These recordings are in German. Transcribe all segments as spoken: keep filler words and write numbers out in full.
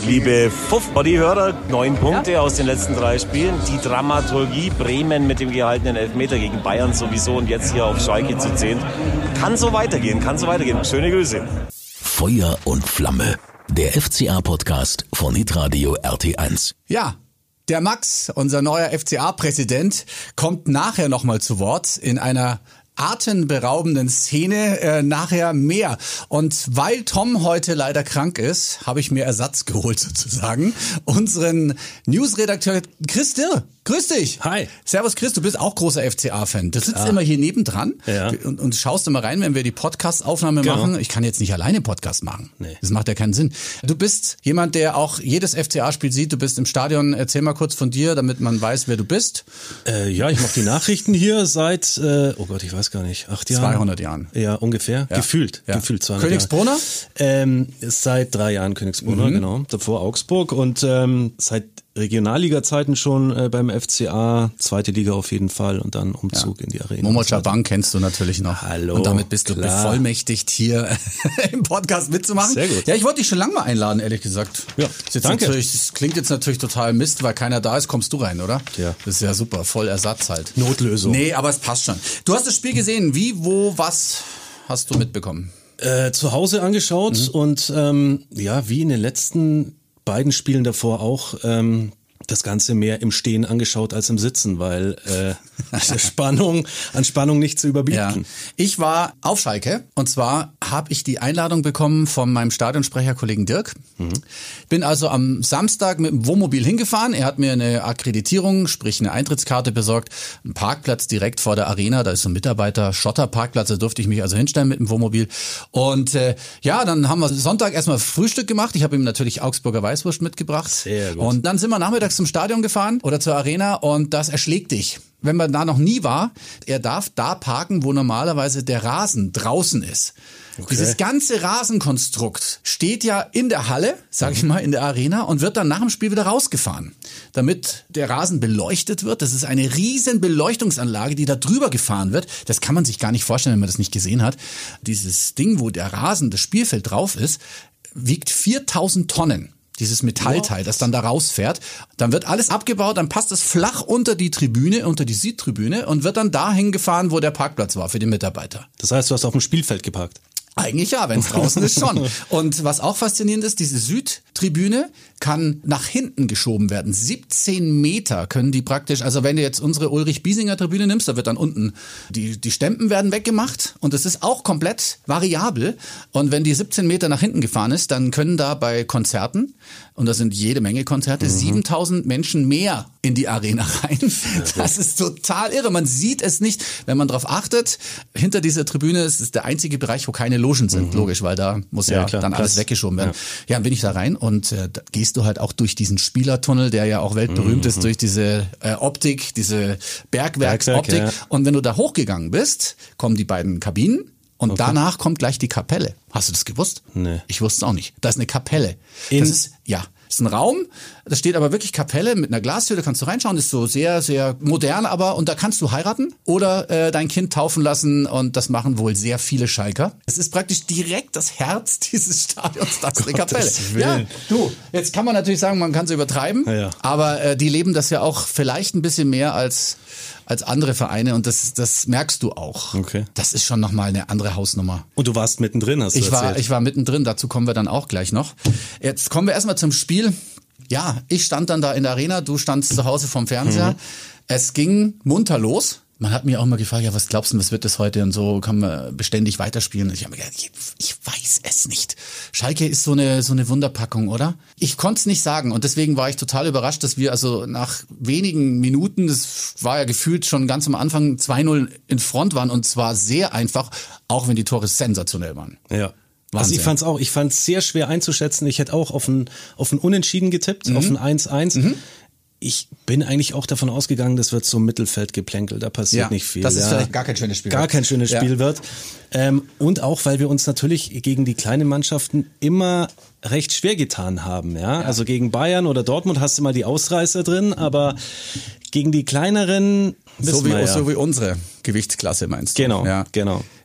Liebe Fuff-Body-Hörer, neun Punkte ja. aus den letzten drei Spielen. Die Dramaturgie Bremen mit dem gehaltenen Elfmeter gegen Bayern sowieso und jetzt hier auf Schalke zu zehn. Kann so weitergehen, kann so weitergehen. Schöne Grüße. Feuer und Flamme, der F C A-Podcast von Hitradio R T eins. Ja, der Max, unser neuer F C A-Präsident, kommt nachher nochmal zu Wort in einer atemberaubenden Szene, äh, nachher mehr. Und weil Tom heute leider krank ist, habe ich mir Ersatz geholt sozusagen. Unseren Newsredakteur Chris Dirr. Grüß dich. Hi. Servus Chris, du bist auch großer F C A-Fan. Du sitzt ah. immer hier nebendran ja. und, und schaust immer rein, wenn wir die Podcast-Aufnahme genau. machen. Ich kann jetzt nicht alleine Podcast machen. Nee. Das macht ja keinen Sinn. Du bist jemand, der auch jedes F C A-Spiel sieht. Du bist im Stadion. Erzähl mal kurz von dir, damit man weiß, wer du bist. Äh, ja, ich mache die Nachrichten hier seit, äh, oh Gott, ich weiß gar nicht, acht Jahren? zweihundert Jahren. Ja, ungefähr. Ja. Gefühlt. Ja. Gefühlt zweihundert Königsbrunner? Jahre. Ähm, seit drei Jahren Königsbrunner, mhm. genau. Davor Augsburg und ähm, seit Regionalliga-Zeiten schon äh, beim F C A, zweite Liga auf jeden Fall und dann Umzug ja. in die Arena. Momo Chabang kennst du natürlich noch. Hallo. Und damit bist du klar. bevollmächtigt, hier im Podcast mitzumachen. Sehr gut. Ja, ich wollte dich schon lange mal einladen, ehrlich gesagt. Ja, das ist danke. Das klingt jetzt natürlich total Mist, weil keiner da ist, kommst du rein, oder? Ja. Das ist ja super, voll Ersatz halt. Notlösung. Nee, aber es passt schon. Du hast das Spiel gesehen. Wie, wo, was hast du mitbekommen? Äh, zu Hause angeschaut mhm. und ähm, ja, wie in den letzten beiden Spielen davor auch, ähm, das Ganze mehr im Stehen angeschaut als im Sitzen, weil äh, Spannung an Spannung nicht zu überbieten. Ja. Ich war auf Schalke und zwar habe ich die Einladung bekommen von meinem Stadionsprecherkollegen Dirk. Mhm. Bin also am Samstag mit dem Wohnmobil hingefahren. Er hat mir eine Akkreditierung, sprich eine Eintrittskarte besorgt, einen Parkplatz direkt vor der Arena. Da ist so ein Mitarbeiter, Schotterparkplatz, da durfte ich mich also hinstellen mit dem Wohnmobil. Und äh, ja, dann haben wir Sonntag erstmal Frühstück gemacht. Ich habe ihm natürlich Augsburger Weißwurst mitgebracht. Sehr gut. Und dann sind wir nachmittags zum Stadion gefahren oder zur Arena und das erschlägt dich. Wenn man da noch nie war, er darf da parken, wo normalerweise der Rasen draußen ist. Okay. Dieses ganze Rasenkonstrukt steht ja in der Halle, sag ich mal, in der Arena und wird dann nach dem Spiel wieder rausgefahren, damit der Rasen beleuchtet wird. Das ist eine riesen Beleuchtungsanlage, die da drüber gefahren wird. Das kann man sich gar nicht vorstellen, wenn man das nicht gesehen hat. Dieses Ding, wo der Rasen, das Spielfeld drauf ist, wiegt viertausend Tonnen. Dieses Metallteil, das dann da rausfährt. Dann wird alles abgebaut, dann passt es flach unter die Tribüne, unter die Südtribüne und wird dann dahin gefahren, wo der Parkplatz war für die Mitarbeiter. Das heißt, du hast auf dem Spielfeld geparkt? Eigentlich ja, wenn es draußen ist schon. Und was auch faszinierend ist, diese Südtribüne kann nach hinten geschoben werden. siebzehn Meter können die praktisch, also wenn du jetzt unsere Ulrich-Biesinger-Tribüne nimmst, da wird dann unten, die, die Stempen werden weggemacht und das ist auch komplett variabel. Und wenn die siebzehn Meter nach hinten gefahren ist, dann können da bei Konzerten, und da sind jede Menge Konzerte, mhm. siebentausend Menschen mehr in die Arena rein. Das ist total irre. Man sieht es nicht, wenn man darauf achtet. Hinter dieser Tribüne ist es der einzige Bereich, wo keine Logen sind, mhm. logisch, weil da muss ja, ja klar, dann alles Platz. weggeschoben werden. Ja, ja dann bin ich da rein und äh, da gehst du halt auch durch diesen Spielertunnel, der ja auch weltberühmt mhm. ist, durch diese äh, Optik, diese Bergwerksoptik. Bergwerk, ja. Und wenn du da hochgegangen bist, kommen die beiden Kabinen. Und okay. danach kommt gleich die Kapelle. Hast du das gewusst? Nee. Ich wusste es auch nicht. Da ist eine Kapelle. In das ist, ja, das ist ein Raum. Da steht aber wirklich Kapelle mit einer Glastür. Da kannst du reinschauen. Ist so sehr, sehr modern, aber, und da kannst du heiraten oder äh, dein Kind taufen lassen. Und das machen wohl sehr viele Schalker. Es ist praktisch direkt das Herz dieses Stadions. Das ist eine Kapelle. Ja, du, jetzt kann man natürlich sagen, man kann es übertreiben. Ja, ja. Aber äh, die leben das ja auch vielleicht ein bisschen mehr als als andere Vereine und das das merkst du auch. Okay. Das ist schon nochmal eine andere Hausnummer. Und du warst mittendrin, hast du ich erzählt? war Ich war mittendrin, dazu kommen wir dann auch gleich noch. Jetzt kommen wir erstmal zum Spiel. Ja, ich stand dann da in der Arena, du standst zu Hause vorm Fernseher. Mhm. Es ging munter los. Man hat mir auch mal gefragt, ja, was glaubst du, was wird das heute und so, kann man beständig weiterspielen? Und ich habe mir gedacht, ich, ich weiß es nicht. Schalke ist so eine so eine Wunderpackung, oder? Ich konnte es nicht sagen und deswegen war ich total überrascht, dass wir also nach wenigen Minuten, das war ja gefühlt schon ganz am Anfang, zwei null in Front waren und zwar sehr einfach, auch wenn die Tore sensationell waren. Ja. Wahnsinn. Also ich fand's auch, ich fand's sehr schwer einzuschätzen. Ich hätte auch auf ein auf ein Unentschieden getippt, mhm. auf ein eins eins. Mhm. Ich bin eigentlich auch davon ausgegangen, das wird so Mittelfeldgeplänkel, da passiert ja, nicht viel. Dass es ja. vielleicht gar kein schönes Spiel gar wird. kein schönes Spiel ja. wird. Ähm, und auch, weil wir uns natürlich gegen die kleinen Mannschaften immer recht schwer getan haben. Ja? ja. Also gegen Bayern oder Dortmund hast du mal die Ausreißer drin, aber gegen die kleineren... So wie, ja. so wie unsere Gewichtsklasse meinst du? Genau, ja. genau.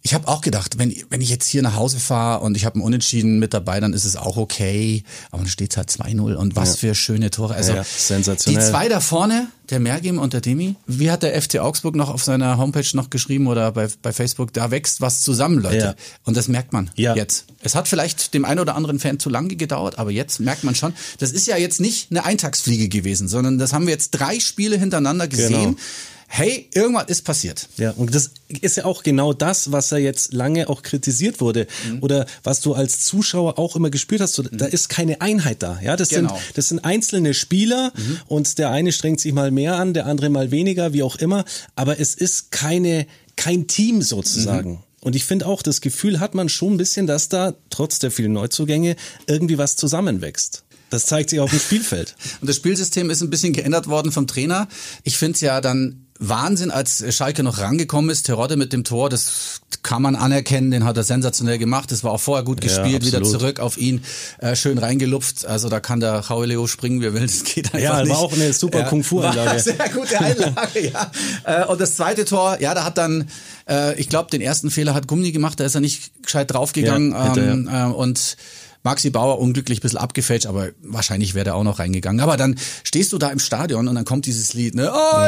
Ich habe auch gedacht, wenn, wenn ich jetzt hier nach Hause fahre und ich habe einen Unentschieden mit dabei, dann ist es auch okay. Aber dann steht es halt zwei null und was ja. für schöne Tore. Also ja, sensationell. Die zwei da vorne, der Mergim und der Demi, wie hat der F C Augsburg noch auf seiner Homepage noch geschrieben oder bei, bei Facebook, da wächst was zusammen, Leute. Ja. Und das merkt man ja. jetzt. Es hat vielleicht dem einen oder anderen Fan zu lange gedauert, aber jetzt merkt man schon, das ist ja jetzt nicht eine Eintagsfliege gewesen, sondern das haben wir jetzt drei Spiele hintereinander gesehen. Genau. Hey, irgendwas ist passiert. Ja, und das ist ja auch genau das, was ja jetzt lange auch kritisiert wurde mhm. oder was du als Zuschauer auch immer gespürt hast. So, mhm. Da ist keine Einheit da. Ja, das genau. sind das sind einzelne Spieler mhm. und der eine strengt sich mal mehr an, der andere mal weniger, wie auch immer. Aber es ist keine kein Team sozusagen. Mhm. Und ich finde auch, das Gefühl hat man schon ein bisschen, dass da trotz der vielen Neuzugänge irgendwie was zusammenwächst. Das zeigt sich auf dem Spielfeld. Und das Spielsystem ist ein bisschen geändert worden vom Trainer. Ich finde es ja dann Wahnsinn, als Schalke noch rangekommen ist. Terodde mit dem Tor, das kann man anerkennen, den hat er sensationell gemacht. Das war auch vorher gut gespielt, ja, wieder zurück auf ihn, äh, schön reingelupft. Also da kann der Rauleo springen, wie er will, das geht einfach ja, nicht. Ja, war auch eine super ja, Kung-Fu-Einlage. Sehr gute Einlage, ja. Äh, und das zweite Tor, ja, da hat dann, äh, ich glaube, den ersten Fehler hat Gummi gemacht, da ist er nicht gescheit draufgegangen ja, hätte, ähm, ja. äh, und Maxi Bauer unglücklich ein bisschen abgefälscht, aber wahrscheinlich wäre der auch noch reingegangen. Aber dann stehst du da im Stadion und dann kommt dieses Lied, ne? Oh,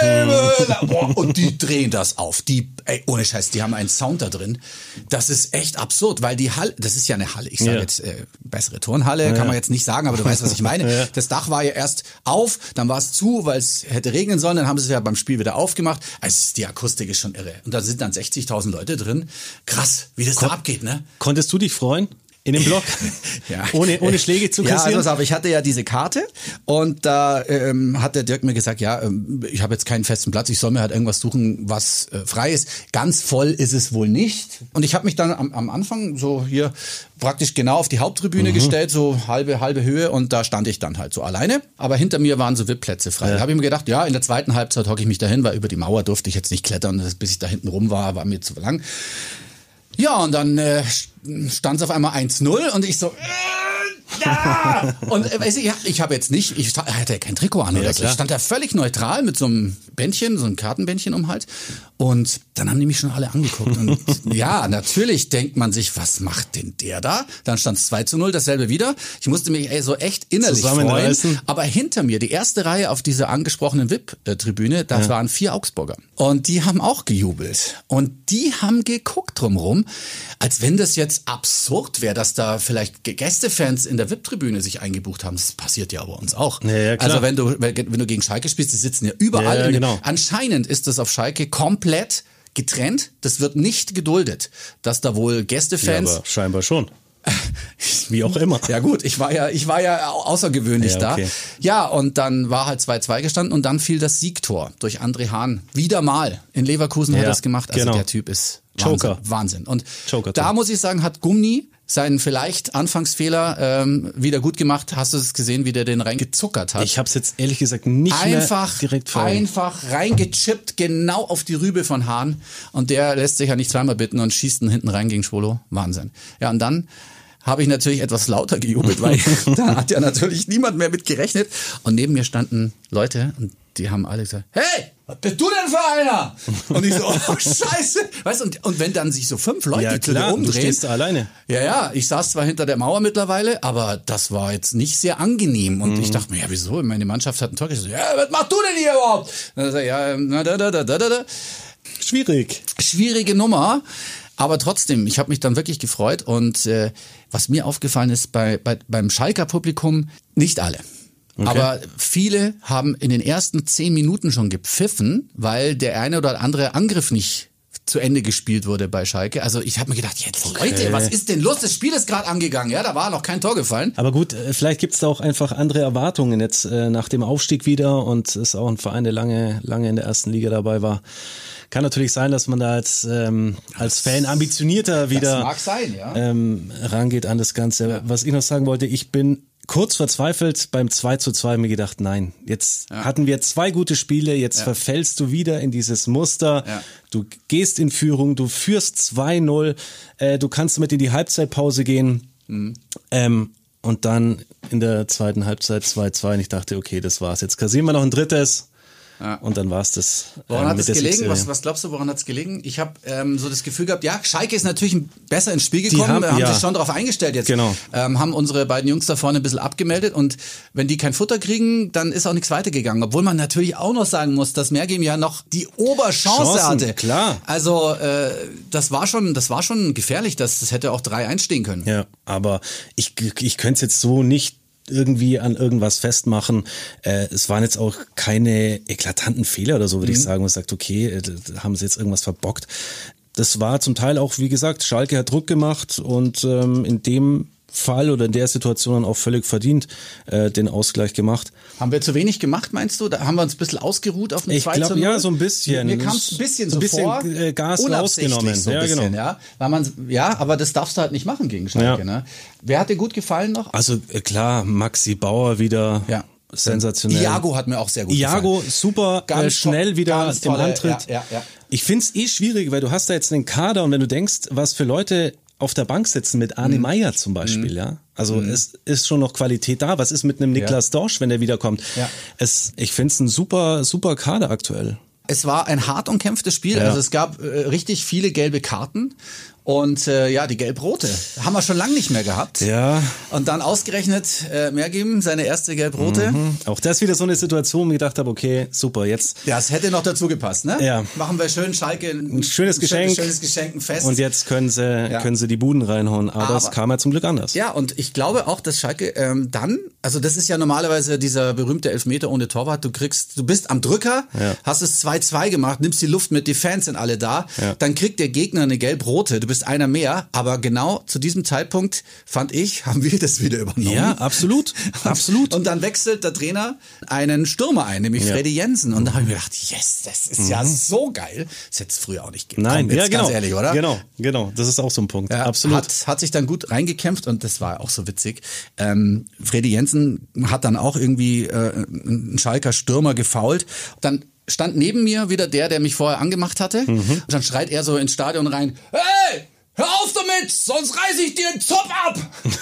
lebe! Boah, und die drehen das auf. Die, ey, ohne Scheiß, die haben einen Sound da drin. Das ist echt absurd, weil die Halle, das ist ja eine Halle. Ich sage ja. jetzt äh, bessere Turnhalle, ja. kann man jetzt nicht sagen, aber du weißt, was ich meine. Ja. Das Dach war ja erst auf, dann war es zu, weil es hätte regnen sollen. Dann haben sie es ja beim Spiel wieder aufgemacht. Also die Akustik ist schon irre. Und da sind dann sechzigtausend Leute drin. Krass, wie das Kon- da abgeht, ne? Konntest du dich freuen? In dem Block? ja. Ohne, ohne Schläge zu kassieren? Ja, also, aber ich hatte ja diese Karte und da ähm, hat der Dirk mir gesagt, ja, ähm, ich habe jetzt keinen festen Platz, ich soll mir halt irgendwas suchen, was äh, frei ist. Ganz voll ist es wohl nicht. Und ich habe mich dann am, am Anfang so hier praktisch genau auf die Haupttribüne mhm. gestellt, so halbe, halbe Höhe und da stand ich dann halt so alleine. Aber hinter mir waren so V I P-Plätze frei. Ja. Da habe ich mir gedacht, ja, in der zweiten Halbzeit hocke ich mich dahin, weil über die Mauer durfte ich jetzt nicht klettern, bis ich da hinten rum war, war mir zu lang. Ja, und dann äh, stand es auf einmal eins null und ich so... Äh, ja! Und äh, weiß ich, ich habe jetzt nicht, ich hatte ja kein Trikot an oder ja, so. Ich stand da völlig neutral mit so einem Bändchen, so einem Kartenbändchen um halt. Und dann haben die mich schon alle angeguckt. Und ja, natürlich denkt man sich, was macht denn der da? Dann stand es zwei zu null, dasselbe wieder. Ich musste mich ey, so echt innerlich freuen. Aber hinter mir, die erste Reihe auf dieser angesprochenen V I P-Tribüne, da ja. waren vier Augsburger. Und die haben auch gejubelt. Und die haben geguckt drumherum, als wenn das jetzt absurd wäre, dass da vielleicht Gästefans in der V I P-Tribüne sich eingebucht haben. Das passiert ja bei uns auch. Ja, ja, klar. Also wenn du, wenn du gegen Schalke spielst, die sitzen ja überall. Ja, ja, genau. in, anscheinend ist das auf Schalke komplett getrennt. Das wird nicht geduldet, dass da wohl Gästefans... Ja, aber scheinbar schon. Wie auch immer. Ja gut, ich war ja, ich war ja außergewöhnlich ja, okay. da. Ja, und dann war halt zwei zwei gestanden und dann fiel das Siegtor durch André Hahn. Wieder mal. In Leverkusen ja, hat er das gemacht. Also genau. Der Typ ist Wahnsinn. Joker. Wahnsinn. Und Joker da muss ich sagen, hat Gummi seinen vielleicht Anfangsfehler ähm, wieder gut gemacht. Hast du es gesehen, wie der den reingezuckert hat? Ich habe es jetzt ehrlich gesagt nicht einfach, mehr direkt vor. Einfach reingechippt, genau auf die Rübe von Hahn. Und der lässt sich ja nicht zweimal bitten und schießt ihn hinten rein gegen Schwolo. Wahnsinn. Ja, und dann habe ich natürlich etwas lauter gejubelt, weil da hat ja natürlich niemand mehr mit gerechnet. Und neben mir standen Leute und die haben alle gesagt, hey, was bist du denn für einer? Und ich so, oh Scheiße. Weißt du, und, und wenn dann sich so fünf Leute ja, zu dir umdrehen. Du stehst da alleine. Ja, ja, ich saß zwar hinter der Mauer mittlerweile, aber das war jetzt nicht sehr angenehm. Und mhm. ich dachte mir, ja, wieso? Meine Mannschaft hat ein Tor geschossen. Ja, was machst du denn hier überhaupt? Und dann sag ich, ja, na, da, da, da, da, da. Schwierig. Schwierige Nummer. Aber trotzdem, ich habe mich dann wirklich gefreut. Und äh, was mir aufgefallen ist bei, bei beim Schalker Publikum, nicht alle. Okay. Aber viele haben in den ersten zehn Minuten schon gepfiffen, weil der eine oder andere Angriff nicht zu Ende gespielt wurde bei Schalke. Also ich habe mir gedacht, jetzt okay. Leute, was ist denn los? Das Spiel ist gerade angegangen. Ja, da war noch kein Tor gefallen. Aber gut, vielleicht gibt's da auch einfach andere Erwartungen jetzt äh, nach dem Aufstieg wieder und ist auch ein Verein, der lange, lange in der ersten Liga dabei war. Kann natürlich sein, dass man da als, ähm, als Fan ambitionierter wieder das mag sein, ja. ähm, rangeht an das Ganze. Ja. Was ich noch sagen wollte, ich bin kurz verzweifelt beim zwei zu zwei mir gedacht, nein, jetzt ja. hatten wir zwei gute Spiele, jetzt ja. verfällst du wieder in dieses Muster, ja. du gehst in Führung, du führst zwei null, äh, du kannst mit in die Halbzeitpause gehen mhm. ähm, und dann in der zweiten Halbzeit zwei zwei und ich dachte, okay, das war's, jetzt kassieren wir noch ein drittes Ja. Und dann war es das. Woran ähm, hat mit es der gelegen? Siegserie. Was, was glaubst du, woran hat es gelegen? Ich habe ähm, so das Gefühl gehabt, ja, Schalke ist natürlich besser ins Spiel gekommen, haben- haben, ja. sich schon darauf eingestellt jetzt. Genau. Ähm, haben unsere beiden Jungs da vorne ein bisschen abgemeldet und wenn die kein Futter kriegen, dann ist auch nichts weitergegangen. Obwohl man natürlich auch noch sagen muss, dass Meergeben ja noch die Oberchance Chancen, hatte. klar. Also äh, das war schon, das war schon gefährlich, das, das hätte auch drei eins stehen können. Ja, aber ich, ich könnte es jetzt so nicht irgendwie an irgendwas festmachen. Äh, es waren jetzt auch keine eklatanten Fehler oder so, würde Mhm. ich sagen. Man sagt, okay, äh, da haben sie jetzt irgendwas verbockt. Das war zum Teil auch, wie gesagt, Schalke hat Druck gemacht und ähm, in dem Fall oder in der Situation dann auch völlig verdient äh, den Ausgleich gemacht. Haben wir zu wenig gemacht, meinst du? Da haben wir uns ein bisschen ausgeruht auf den Ich zwei zu glaube, null? ja, so ein bisschen. Mir kam es ein bisschen so so ein bisschen vor. äh, Gas unabsichtlich rausgenommen. So ein Ja, bisschen, genau. ja. Weil man, ja, aber das darfst du halt nicht machen gegen Schalke. Ja. Ne? Wer hat dir gut gefallen noch? Also äh, klar, Maxi Bauer wieder Ja. sensationell. Iago hat mir auch sehr gut Iago gefallen. super Ganz äh, schnell to- wieder ganz im tolle- Antritt. ja, ja, ja. Ich find's eh schwierig, weil du hast da jetzt einen Kader und wenn du denkst, was für Leute auf der Bank sitzen mit Arne Mhm. Meyer zum Beispiel, ja. Also es ist schon noch Qualität da. Was ist mit einem Niklas Dorsch, wenn der wiederkommt? Ja. Es, ich find's ein super, super Kader aktuell. Es war ein hart umkämpftes Spiel. Ja. Also es gab äh, richtig viele gelbe Karten. Und äh, ja, die Gelb-Rote haben wir schon lange nicht mehr gehabt. Ja. Und dann ausgerechnet äh, Meergeben, seine erste Gelb-Rote. Mhm. Auch das wieder so eine Situation, wo ich gedacht habe, okay, super, jetzt Ja, es hätte noch dazu gepasst, ne? Ja. Machen wir schön Schalke ein, ein schönes Geschenk. schönes Geschenk, ein Fest. Und jetzt können sie, Ja. können sie die Buden reinhauen. Aber, Aber- es kam ja zum Glück anders. Ja, und ich glaube auch, dass Schalke ähm, dann, also das ist ja normalerweise dieser berühmte Elfmeter ohne Torwart, du kriegst, du bist am Drücker, Ja. hast es zwei zwei gemacht, nimmst die Luft mit, die Fans sind alle da, Ja. dann kriegt der Gegner eine gelb-rote, du bist einer mehr, aber genau zu diesem Zeitpunkt, fand ich, haben wir das wieder übernommen. Ja, absolut, absolut. Und dann wechselt der Trainer einen Stürmer ein, nämlich Ja. Freddy Jensen. Und da habe ich mir gedacht, yes, das ist ja so geil. Das hätte es früher auch nicht gegeben. Nein, Komm, jetzt ja, genau. ganz ehrlich, oder? Genau, genau. Das ist auch so ein Punkt. Ja, Absolut. Hat, hat sich dann gut reingekämpft und das war auch so witzig. Ähm, Freddy Jensen hat dann auch irgendwie äh, einen Schalker Stürmer gefoult. Dann stand neben mir wieder der, der mich vorher angemacht hatte. Mhm. Und dann schreit er so ins Stadion rein, hey! Hör auf damit, sonst reiß ich dir den Zopf ab!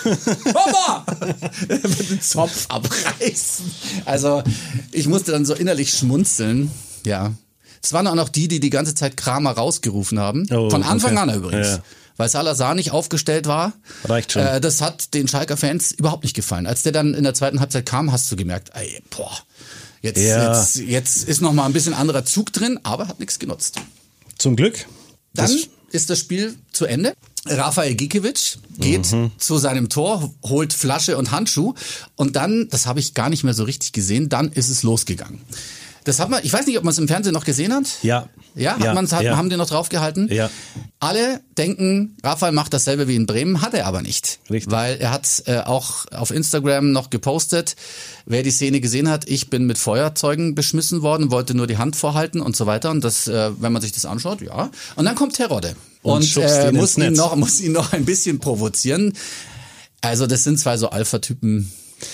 Hör mal! Er wird den Zopf abreißen. Also, ich musste dann so innerlich schmunzeln. Ja. Es waren auch noch die, die die ganze Zeit Kramer rausgerufen haben. Oh, Von Anfang okay. an übrigens. Ja. Weil Salazar nicht aufgestellt war. Reicht schon. Äh, das hat den Schalker Fans überhaupt nicht gefallen. Als der dann in der zweiten Halbzeit kam, hast du gemerkt, ey, boah, jetzt, Ja. jetzt, jetzt ist noch mal ein bisschen anderer Zug drin, aber hat nichts genutzt. Zum Glück. Dann Das- ist das Spiel zu Ende. Rafael Gikiewicz geht Mhm. zu seinem Tor, holt Flasche und Handschuh und dann, das habe ich gar nicht mehr so richtig gesehen, dann ist es losgegangen. Das hat man, ich weiß nicht, ob man es im Fernsehen noch gesehen hat. Ja. Ja, hat Ja, man's, hat, ja. haben die noch draufgehalten? Ja. Alle denken, Rafael macht dasselbe wie in Bremen, hat er aber nicht. Richtig. Weil er hat äh, auch auf Instagram noch gepostet, wer die Szene gesehen hat, ich bin mit Feuerzeugen beschmissen worden, wollte nur die Hand vorhalten und so weiter. Und das, äh, wenn man sich das anschaut, ja. Und dann kommt Terodde Und und, schubst äh, ihn muss, ins ihn Netz. noch, muss ihn noch ein bisschen provozieren. Also das sind zwei so Alpha-Typen.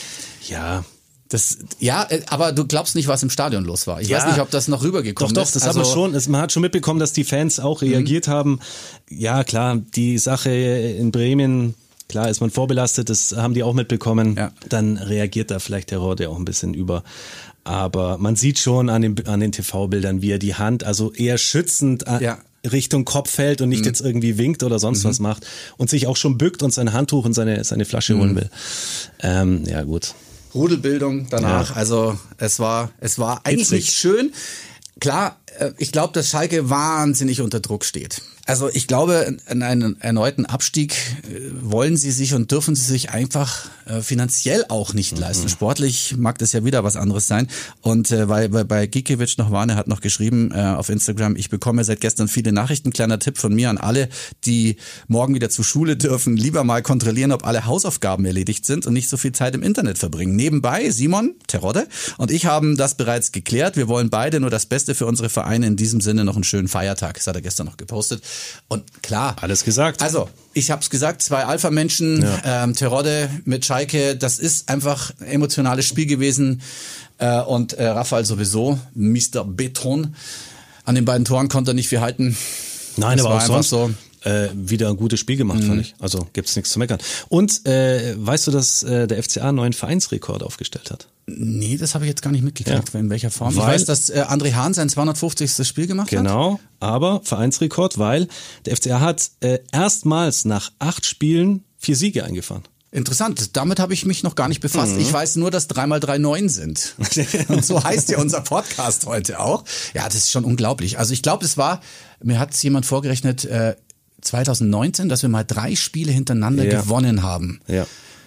Ja. Das, ja, äh, aber du glaubst nicht, was im Stadion los war. Ich Ja. weiß nicht, ob das noch rübergekommen Doch, doch, ist. das hat man Also- schon. Das, man hat schon mitbekommen, dass die Fans auch reagiert Mhm. haben. Ja, klar, die Sache in Bremen, klar ist man vorbelastet, das haben die auch mitbekommen. Ja. Dann reagiert da vielleicht der Rode auch ein bisschen über. Aber man sieht schon an den, an den T V-Bildern, wie er die Hand, also eher schützend an, Ja. Richtung Kopf hält und nicht jetzt irgendwie winkt oder sonst was macht und sich auch schon bückt und sein Handtuch und seine, seine Flasche holen will. Ähm, ja, gut. Rudelbildung danach. Ja. Also es war, es war eigentlich Hitzig. nicht schön. Klar, äh, ich glaube, dass Schalke wahnsinnig unter Druck steht. Also ich glaube, in einen erneuten Abstieg äh, wollen sie sich und dürfen sie sich einfach äh, finanziell auch nicht leisten. Sportlich mag das ja wieder was anderes sein. Und äh, weil, weil bei Gikiewicz noch war, er hat noch geschrieben äh, auf Instagram, ich bekomme seit gestern viele Nachrichten. Kleiner Tipp von mir an alle, die morgen wieder zur Schule dürfen, lieber mal kontrollieren, ob alle Hausaufgaben erledigt sind und nicht so viel Zeit im Internet verbringen. Nebenbei, Simon Terodde und ich haben das bereits geklärt. Wir wollen beide nur das Beste für unsere Vereine. In diesem Sinne noch einen schönen Feiertag. Das hat er gestern noch gepostet. Und klar. Alles gesagt. Also, ich habe es gesagt, zwei Alpha-Menschen, Ja. ähm, Terodde mit Schalke, das ist einfach ein emotionales Spiel gewesen. Äh, und äh, Rafael sowieso, Mister Beton. An den beiden Toren konnte er nicht viel halten. Nein, Das aber war auch einfach sonst, so. äh, wieder ein gutes Spiel gemacht, mhm. fand ich. Also gibt's nichts zu meckern. Und äh, weißt du, dass äh, der F C A einen neuen Vereinsrekord aufgestellt hat? Nee, das habe ich jetzt gar nicht mitgekriegt, Ja. in welcher Form. Weil- ich weiß, dass äh, André Hahn sein zweihundertfünfzigstes Spiel gemacht hat. Genau, aber Vereinsrekord, weil der F C A hat äh, erstmals nach acht Spielen vier Siege eingefahren. Interessant, damit habe ich mich noch gar nicht befasst. Ich weiß nur, dass drei mal drei neun sind. Und so heißt ja unser Podcast heute auch. Ja, das ist schon unglaublich. Also ich glaube, es war, mir hat es jemand vorgerechnet, äh, zwanzig neunzehn, dass wir mal drei Spiele hintereinander Ja. gewonnen haben. Ja.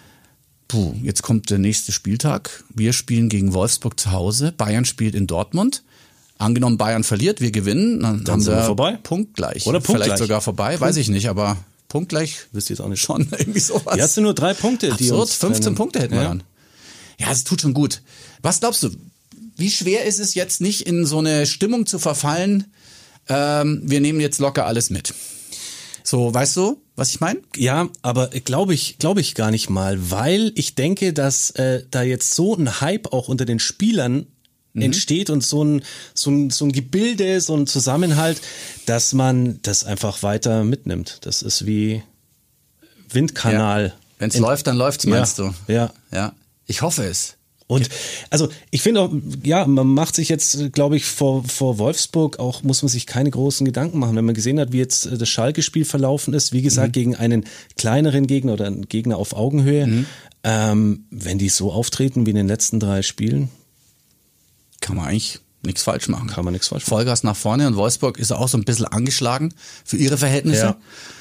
Puh, jetzt kommt der nächste Spieltag. Wir spielen gegen Wolfsburg zu Hause. Bayern spielt in Dortmund. Angenommen, Bayern verliert, wir gewinnen, dann, Dann haben sind wir wir vorbei. punktgleich. Oder punktgleich. Vielleicht sogar vorbei, weiß ich nicht, aber punktgleich Wisst ihr jetzt auch nicht. schon irgendwie sowas. Die hast du nur drei Punkte, die Absurd, uns fünfzehn trennen. Punkte hätten wir Ja. dann. Ja, es tut schon gut. Was glaubst du, wie schwer ist es jetzt nicht in so eine Stimmung zu verfallen, ähm, wir nehmen jetzt locker alles mit? So, weißt du, was ich meine? Ja, aber glaube ich, glaube ich gar nicht mal, weil ich denke, dass äh, da jetzt so ein Hype auch unter den Spielern entsteht und so ein, so ein so ein Gebilde, so ein Zusammenhalt, dass man das einfach weiter mitnimmt. Das ist wie Windkanal. Wenn es Ent- läuft, dann läuft's, meinst ja, du? Ja. Ja, ich hoffe es. Und also ich finde auch, ja, man macht sich jetzt, glaube ich, vor, vor Wolfsburg auch, muss man sich keine großen Gedanken machen. Wenn man gesehen hat, wie jetzt äh, das Schalke-Spiel verlaufen ist, wie gesagt, mhm. gegen einen kleineren Gegner oder einen Gegner auf Augenhöhe, mhm. ähm, wenn die so auftreten wie in den letzten drei Spielen, Kann man eigentlich nichts falsch machen. kann man nichts falsch machen. Vollgas nach vorne und Wolfsburg ist auch so ein bisschen angeschlagen für ihre Verhältnisse. Ja.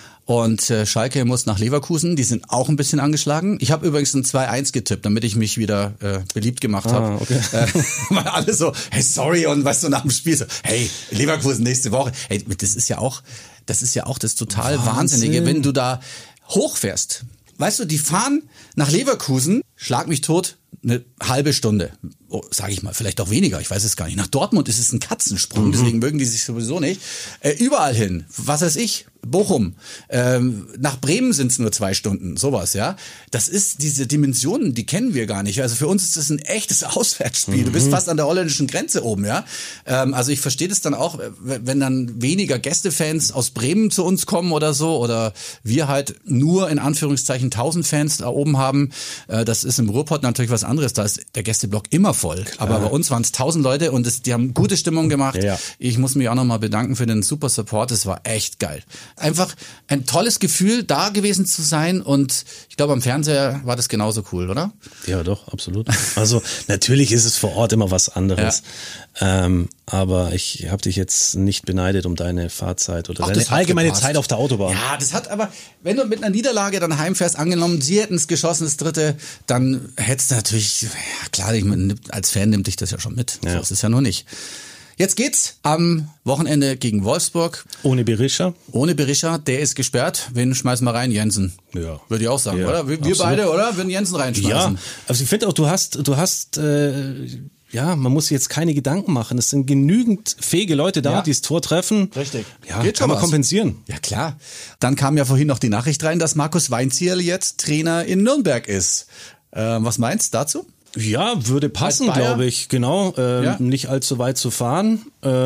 Und äh, Schalke muss nach Leverkusen, die sind auch ein bisschen angeschlagen. Ich habe übrigens ein zwei eins getippt, damit ich mich wieder äh, beliebt gemacht habe. Ah, okay. Äh, weil alle so, hey, sorry, und weißt du, nach dem Spiel so, hey, Leverkusen nächste Woche. Hey, das ist ja auch, das ist ja auch das total Wahnsinn. Wahnsinnige, wenn du da hochfährst. Weißt du, die fahren nach Leverkusen, schlag mich tot, eine halbe Stunde, oh, sage ich mal, vielleicht auch weniger, ich weiß es gar nicht. Nach Dortmund ist es ein Katzensprung, mhm. deswegen mögen die sich sowieso nicht. Äh, überall hin, was weiß ich, Bochum, ähm, nach Bremen sind es nur zwei Stunden, sowas, ja. Das ist, diese Dimensionen, die kennen wir gar nicht. Also für uns ist das ein echtes Auswärtsspiel. Mhm. Du bist fast an der holländischen Grenze oben, ja. Ähm, also ich verstehe das dann auch, wenn dann weniger Gästefans aus Bremen zu uns kommen oder so, oder wir halt nur in Anführungszeichen tausend Fans da oben haben. Äh, das ist im Ruhrpott natürlich was anderes. Da ist der Gästeblock immer voll. Klar. Aber bei uns waren es tausend Leute und das, die haben gute Stimmung gemacht. Ja. Ich muss mich auch nochmal bedanken für den super Support. Es war echt geil. Einfach ein tolles Gefühl, da gewesen zu sein, und ich glaube, am Fernseher war das genauso cool, oder? Ja, doch, absolut. Also natürlich ist es vor Ort immer was anderes. Ja. Ähm, aber ich habe dich jetzt nicht beneidet um deine Fahrzeit oder Ach, deine das hat allgemeine gepasst. Zeit auf der Autobahn. Ja, das hat aber, wenn du mit einer Niederlage dann heimfährst, angenommen, sie hätten es geschossen, das dritte, dann hättest du natürlich, ja klar, ich, als Fan nimmt dich das ja schon mit. Ja. So ist es ja nur nicht. Jetzt geht's am Wochenende gegen Wolfsburg. Ohne Berisha. Ohne Berisha, der ist gesperrt. Wen schmeißen wir rein? Jensen. Ja. Würde ich auch sagen, Ja, oder? Wir, wir absolut. beide, oder? Würden Jensen reinschmeißen. Ja, also ich finde auch, du hast, du hast, äh, ja, man muss sich jetzt keine Gedanken machen. Es sind genügend fähige Leute da, Ja. die das Tor treffen. Richtig. Ja, Geht schon kann man was. kompensieren. Ja, klar. Dann kam ja vorhin noch die Nachricht rein, dass Markus Weinzierl jetzt Trainer in Nürnberg ist. Äh, was meinst du dazu? Ja, würde passen, Als Bayer? glaube ich. Genau, ähm, Ja. nicht allzu weit zu fahren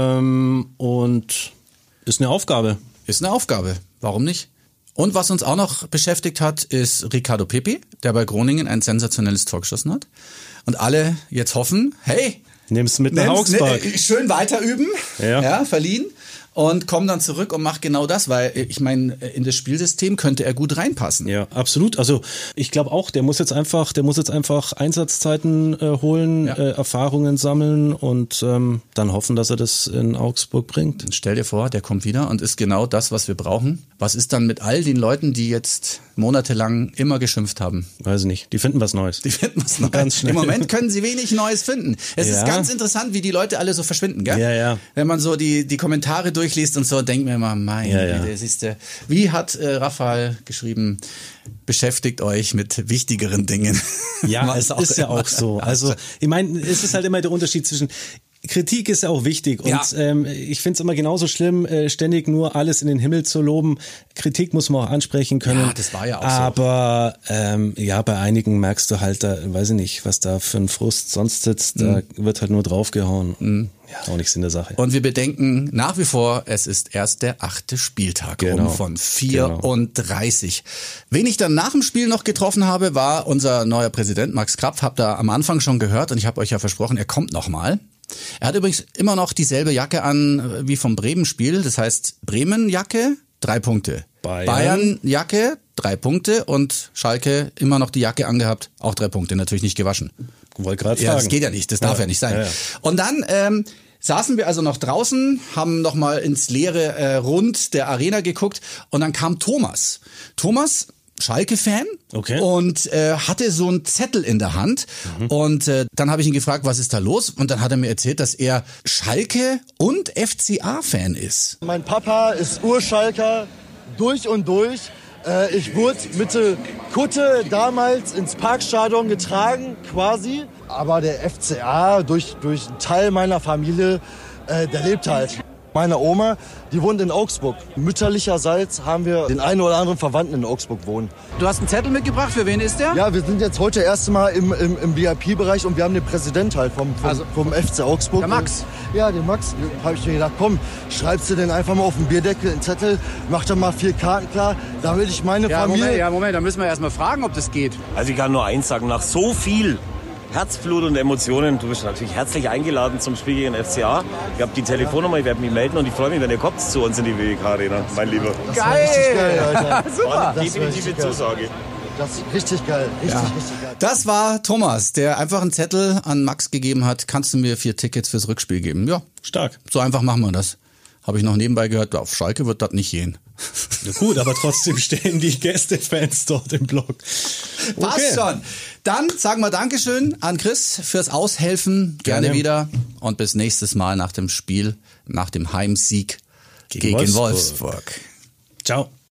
ähm, und ist eine Aufgabe. Ist eine Aufgabe. Warum nicht? Und was uns auch noch beschäftigt hat, ist Ricardo Pepi, der bei Groningen ein sensationelles Tor geschossen hat. Und alle jetzt hoffen, hey, Nimm's mit nach nimm's, Augsburg. ne, schön weiter üben, Ja. ja, verliehen. Und kommen dann zurück und macht genau das, weil ich meine, in das Spielsystem könnte er gut reinpassen. Ja, absolut. Also ich glaube auch, der muss jetzt einfach, der muss jetzt einfach Einsatzzeiten äh, holen, Ja. äh, Erfahrungen sammeln und ähm, dann hoffen, dass er das in Augsburg bringt. Stell dir vor, der kommt wieder und ist genau das, was wir brauchen. Was ist dann mit all den Leuten, die jetzt monatelang immer geschimpft haben? Weiß ich nicht. Die finden was Neues. Die finden was Neues. Ganz schnell. Im Moment können sie wenig Neues finden. Es Ja. ist ganz interessant, wie die Leute alle so verschwinden, gell? Ja, ja. Wenn man so die, die Kommentare durchliest und so, denkt mir immer, mein Ja, ja. Güte, siehst du. Wie hat äh, Raphael geschrieben, beschäftigt euch mit wichtigeren Dingen. Ja, Was es auch ist ja immer. auch so. Also ich meine, es ist halt immer der Unterschied zwischen Kritik ist auch wichtig und Ja. ähm, ich finde es immer genauso schlimm, äh, ständig nur alles in den Himmel zu loben. Kritik muss man auch ansprechen können. Ja, das war ja auch so. Aber ähm, ja, bei einigen merkst du halt, da weiß ich nicht, was da für ein Frust sonst sitzt. Da wird halt nur draufgehauen. Mhm. Ja, auch nichts in der Sache. Und wir bedenken nach wie vor, es ist erst der achte Spieltag Genau. rum von vierunddreißig. Wen ich dann nach dem Spiel noch getroffen habe, war unser neuer Präsident Max Krapf. Habt ihr am Anfang schon gehört und ich habe euch ja versprochen, er kommt nochmal. Er hat übrigens immer noch dieselbe Jacke an wie vom Bremen-Spiel. Das heißt Bremen-Jacke, drei Punkte. Bayern. Bayern-Jacke, drei Punkte. Und Schalke immer noch die Jacke angehabt, auch drei Punkte. Natürlich nicht gewaschen. Wollte gerade Ja, fragen. das geht ja nicht, das darf Ja, ja nicht sein. ja, ja. Und dann ähm, saßen wir also noch draußen, haben noch mal ins leere äh, Rund der Arena geguckt und dann kam Thomas. Thomas, Schalke-Fan, Okay. und äh, hatte so einen Zettel in der Hand. Mhm. Und äh, dann habe ich ihn gefragt, was ist da los? Und dann hat er mir erzählt, dass er Schalke- und F C A-Fan ist. Mein Papa ist Urschalker durch und durch. Äh, ich wurde mit der Kutte damals ins Parkstadion getragen, quasi. Aber der F C A, durch, durch einen Teil meiner Familie, äh, der lebt halt. Meine Oma, die wohnt in Augsburg. Mütterlicherseits haben wir den einen oder anderen Verwandten in Augsburg wohnen. Du hast einen Zettel mitgebracht, für wen ist der? Ja, wir sind jetzt heute erst Mal im, im, im V I P-Bereich und wir haben den Präsident halt vom, vom, Also, vom F C Augsburg. der Max. Und, ja, den Max. Da habe ich mir gedacht, komm, schreibst du den einfach mal auf den Bierdeckel, einen Zettel, mach da mal vier Karten klar, damit ich meine Ja, Familie... Moment, ja, Moment, da müssen wir erst mal fragen, ob das geht. Also ich kann nur eins sagen, nach so viel Herzblut und Emotionen, du bist natürlich herzlich eingeladen zum Spiel gegen den F C A. Ich habe die Telefonnummer, ich werde mich melden und ich freue mich, wenn ihr kommt zu uns in die W E K-Arena, mein Lieber. Das war richtig geil, Alter. Super. Das war Definitive richtig geil. Zusage. Das ist richtig geil, richtig, Ja. richtig geil. Das war Thomas, der einfach einen Zettel an Max gegeben hat. Kannst du mir vier Tickets fürs Rückspiel geben? Ja, Stark. so einfach machen wir das. Habe ich noch nebenbei gehört, auf Schalke wird das nicht gehen. Ja, gut, aber trotzdem stehen die Gästefans dort im Block. Passt schon. Dann sagen wir Dankeschön an Chris fürs Aushelfen. Gerne, Gerne. wieder. Und bis nächstes Mal nach dem Spiel, nach dem Heimsieg Gegen gegen, Wolfsburg. Wolfsburg. Ciao.